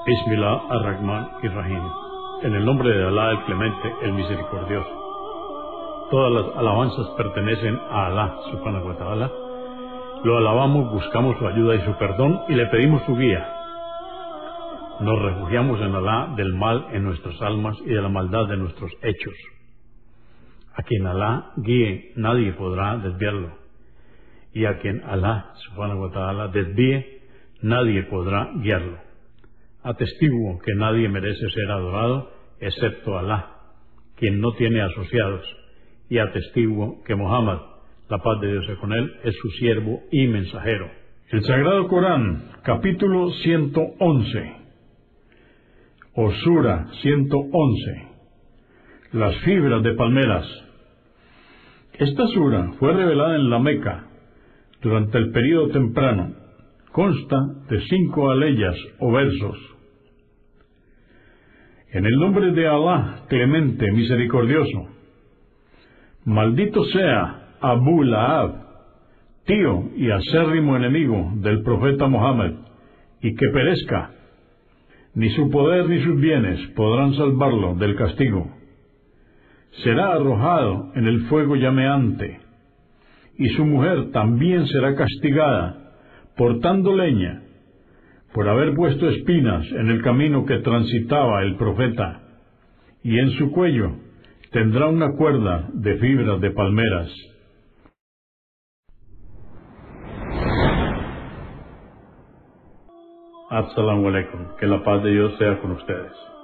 Bismillah ar-Rahman ir-Rahim. En el nombre de Alá el Clemente, el Misericordioso. Todas las alabanzas pertenecen a Alá, subhanahu wa ta'ala. Lo alabamos, buscamos su ayuda y su perdón y le pedimos su guía. Nos refugiamos en Alá del mal en nuestras almas y de la maldad de nuestros hechos. A quien Alá guíe, nadie podrá desviarlo. Y a quien Alá, subhanahu wa ta'ala, desvíe, nadie podrá guiarlo. Atestiguo que nadie merece ser adorado excepto Alá, quien no tiene asociados, y atestiguo que Muhammad, la paz de Dios sea con él, es su siervo y mensajero. El Sagrado Corán, capítulo 111, o Sura 111, las fibras de palmeras. Esta sura fue revelada en la Meca durante el período temprano. Consta de 5 aleyas o versos. En el nombre de Alá, Clemente, Misericordioso. Maldito sea Abu Lahab, tío y acérrimo enemigo del profeta Mohammed, y que perezca. Ni su poder ni sus bienes podrán salvarlo del castigo. Será arrojado en el fuego llameante, y su mujer también será castigada, portando leña, por haber puesto espinas en el camino que transitaba el profeta, y en su cuello tendrá una cuerda de fibras de palmeras. Assalamu alaikum, que la paz de Dios sea con ustedes.